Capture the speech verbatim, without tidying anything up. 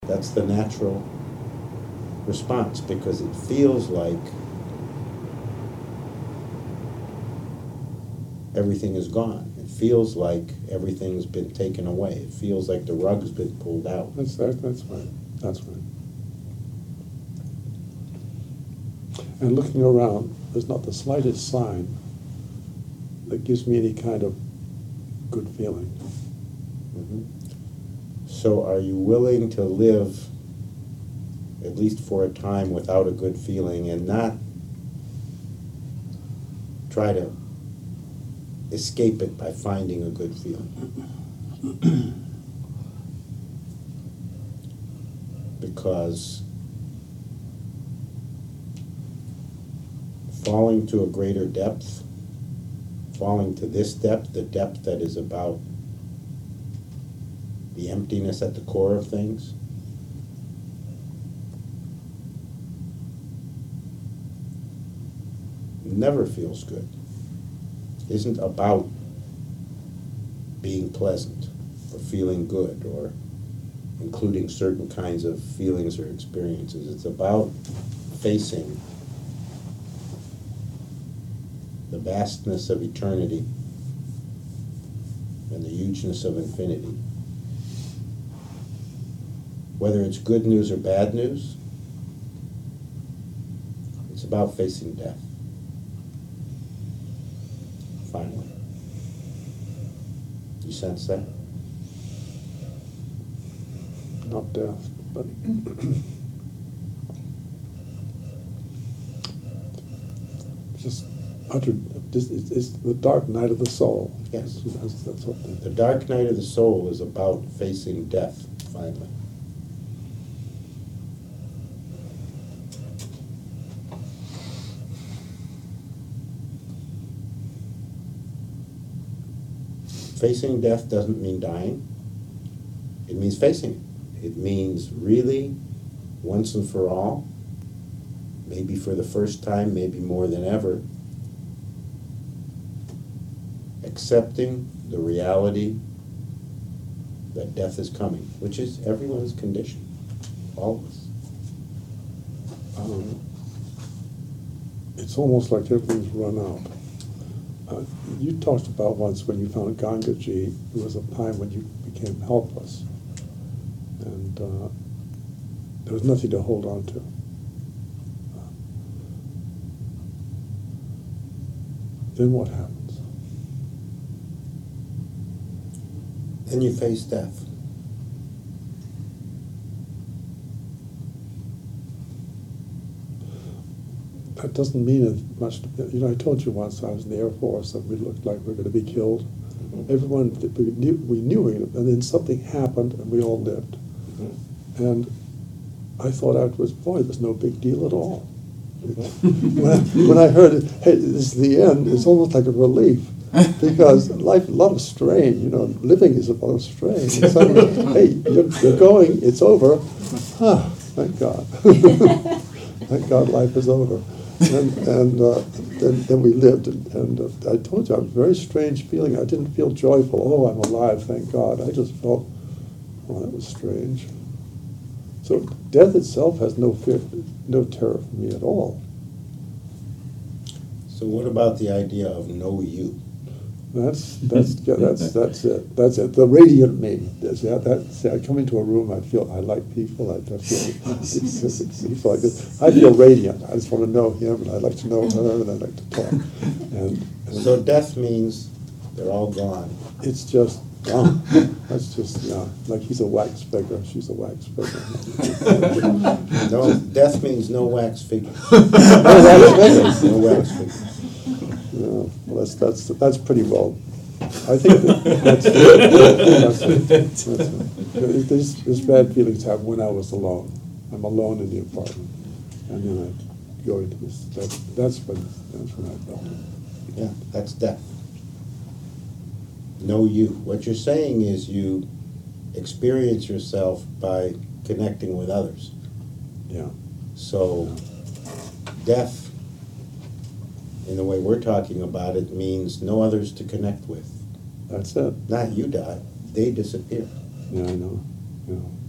That's the natural response, because it feels like everything is gone. It feels like everything's been taken away. It feels like the rug's been pulled out. That's that, that's right. That's right. And looking around, there's not the slightest sign that gives me any kind of good feeling. Mm-hmm. So are you willing to live, at least for a time, without a good feeling, and not try to escape it by finding a good feeling? Because falling to a greater depth, falling to this depth, the depth that is about the emptiness at the core of things, never feels good. Isn't about being pleasant or feeling good or including certain kinds of feelings or experiences. It's about facing the vastness of eternity and the hugeness of infinity. Whether it's good news or bad news, it's about facing death. Finally. You sense that? Not death, but just utter. Just, it's, it's the dark night of the soul. Yes. That's, that's what the, The dark night of the soul is about facing death, finally. Facing death doesn't mean dying. It means facing it. It means really, once and for all, maybe for the first time, maybe more than ever, accepting the reality that death is coming, which is everyone's condition, all of us. um, it's almost like everything's run out. Uh, you talked about once when you found Gangaji, there was a time when you became helpless, and uh, there was nothing to hold on to. Uh, then what happens? Then you face death. That doesn't mean as much. You know, I told you once I was in the Air Force and we looked like we were going to be killed. Mm-hmm. Everyone, we knew, we knew it, and then something happened and we all lived. Mm-hmm. And I thought afterwards, boy, there's no big deal at all. Mm-hmm. when, I, when I heard, it, hey, this is the end, it's almost like a relief. Because life, a lot of strain, you know, living is a lot of strain. And suddenly, hey, you're, you're going, it's over. Ah, thank God. Thank God life is over. And, and uh, then, then we lived, and, and uh, I told you, I was a very strange feeling. I didn't feel joyful, oh, I'm alive, thank God. I just felt, well, that was strange. So death itself has no fear, no terror for me at all. So what about the idea of no you? That's that's yeah, that's that's it. That's it. The radiant me. That's, yeah, that, see, I come into a room. I feel I like people. I, I feel it's, it's, it's, it's like this. I feel radiant. I just want to know him, and I like to know her, and I like to talk. And, and So death means they're all gone. it's just gone. That's just yeah. Like he's a wax figure. She's a wax figure. No, death means no wax figure. No wax figures. No wax figure. Yeah, well, that's that's that's pretty well. I think that that's, that's, it. that's it. There's, there's bad feelings happen when I was alone. I'm alone in the apartment, and then I go into this. That, that's when that's when I felt it. Yeah, that's death. No you. What you're saying is you experience yourself by connecting with others. Yeah. So death, in the way we're talking about it, means no others to connect with. That's it. Not you die, they disappear. Yeah, I know. Yeah.